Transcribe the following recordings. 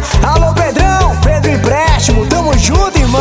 Alô Pedrão, Pedro Empréstimo, tamo junto, irmão.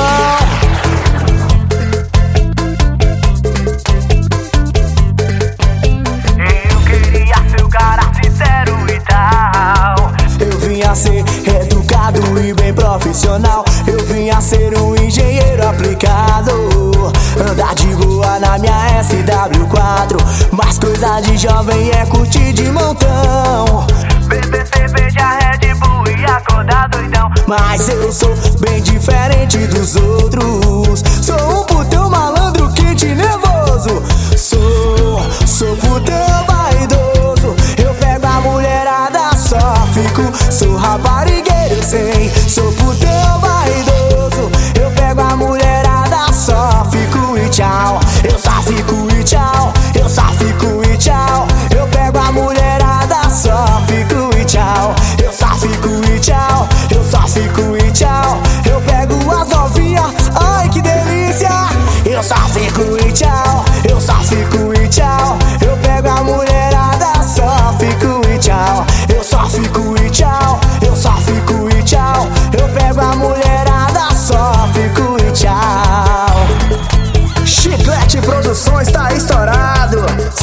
Eu queria ser o cara sincero e tal. Eu vinha ser educado e bem profissional. Eu vinha ser um engenheiro aplicado, andar de boa na minha SW4. Mas coisa de jovem é curtir de montão, Beber cerveja, Red Bull e acordar doidão. mas eu sou bem diferente dos outros. Sou um putão malandro, quente e nervoso. Sou putão vaidoso. Eu pego a mulherada, só fico. Sou raparigueiro, sei. Sou putão vaidoso. Eu pego a mulherada, só fico e tchau. Eu só fico e tchau. Eu só fico e tchau. Eu pego a mulherada, só fico e tchau. Eu só fico e tchau. Eu só fico e tchau. Eu pego as novinhas, ai que delícia. Eu só fico e tchau. Eu só fico e tchau. Eu pego a mulherada, só fico e tchau. Eu só fico e tchau. Eu só fico e tchau. Eu pego a mulherada, só fico e tchau. Chiclete Produções tá estourado.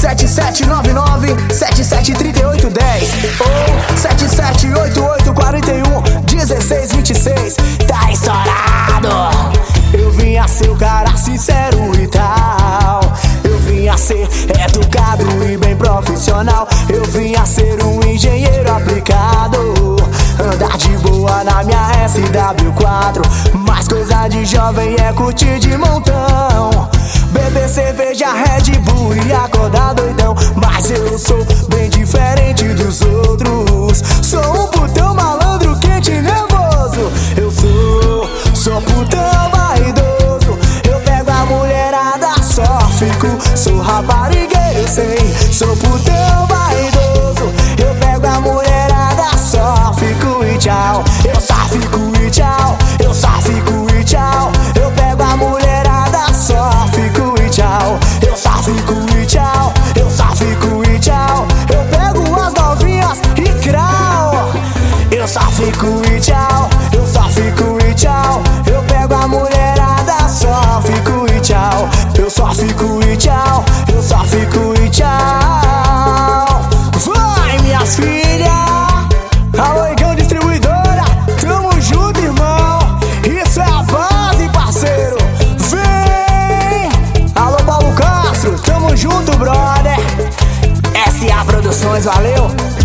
7799-773810 ou 7788411626. Tá estourado. Eu vinha ser o cara sincero e tal. Eu vinha ser educado e bem profissional. Eu vinha ser um engenheiro aplicado, andar de boa na minha SW4. Mas coisa de jovem é curtir de montão, beber cerveja, Red Bull e acordar doidão. Mas eu sou bem diferente dos outros. Sou um putão malandro, quente e nervoso. Eu sou putão vaidoso. Eu pego a mulherada, só fico. Sou raparigueiro, sei. Sou putão vaidoso. Eu pego a mulherada, só fico e tchau. Eu só fico e tchau. Eu só fico e tchau. Eu pego a mulherada, só fico e tchau. Eu só fico e tchau. Eu só fico e tchau. Eu pego as novinhas e crau. Eu só fico e tchau. Eu só fico e tchau. Eu pego a mulherada, só fico e tchau. Eu só fico e tchau. Eu só fico e tchau. Vai, minhas filhas. Alô, Igão Distribuidora, tamo junto, irmão. Isso é a base, parceiro. Vem! Alô, Paulo Castro, tamo junto, brother. SA Produções, valeu.